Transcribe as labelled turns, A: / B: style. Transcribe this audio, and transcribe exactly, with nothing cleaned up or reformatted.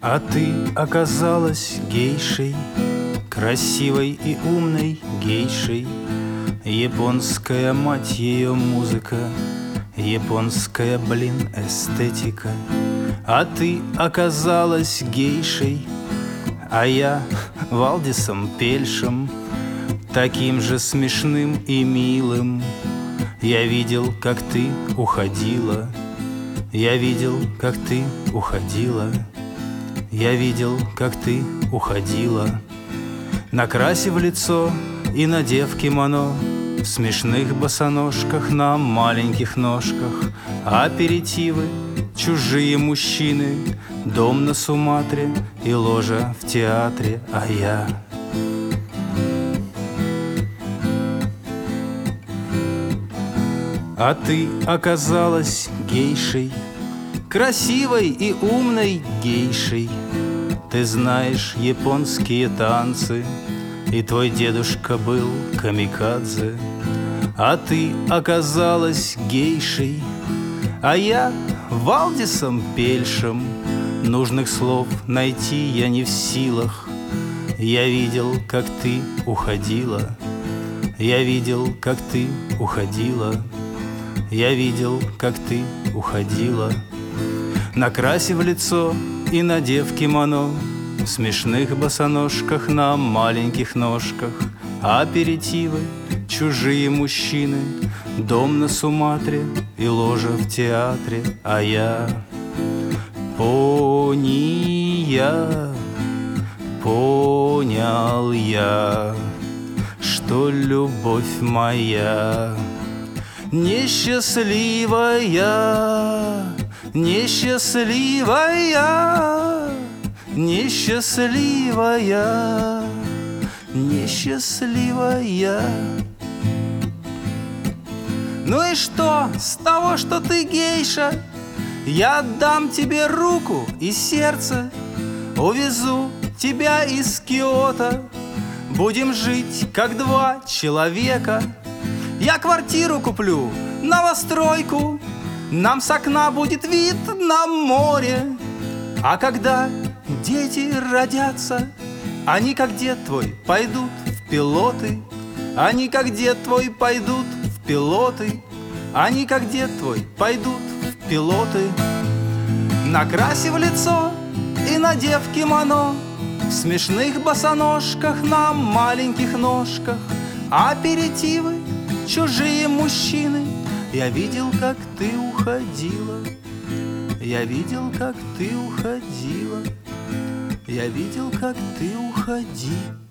A: А ты оказалась гейшей, красивой и умной гейшей. Японская, мать ее, музыка, японская, блин, эстетика. А ты оказалась гейшей, а я Валдисом Пельшем, таким же смешным и милым. Я видел, как ты уходила, я видел, как ты уходила, я видел, как ты уходила, накрасив лицо и надев кимоно, в смешных босоножках на маленьких ножках. Аперитивы, чужие мужчины, дом на Суматре и ложа в театре, а я... А ты оказалась гейшей, красивой и умной гейшей. Ты знаешь японские танцы, и твой дедушка был камикадзе. А ты оказалась гейшей, а я Валдисом Пельшем. Нужных слов найти я не в силах. Я видел, как ты уходила, я видел, как ты уходила, я видел, как ты уходила, накрасив лицо и надев кимоно, в смешных босоножках на маленьких ножках. Аперитивы, чужие мужчины, дом на Суматре и ложа в театре, а я... Пония, понял я, что любовь моя несчастливая, несчастливая, несчастливая, несчастливая. Ну и что с того, что ты гейша? Я отдам тебе руку и сердце, увезу тебя из Киото. Будем жить, как два человека. Я квартиру куплю, новостройку, нам с окна будет вид на море. А когда дети родятся, они, как дед твой, пойдут в пилоты. Они, как дед твой, пойдут в пилоты. Они, как дед твой, пойдут в пилоты. Накрасив лицо и надев кимоно, в смешных босоножках на маленьких ножках. Аперитивы, чужие мужчины. Я видел, как ты уходила, я видел, как ты уходила, я видел, как ты уходила.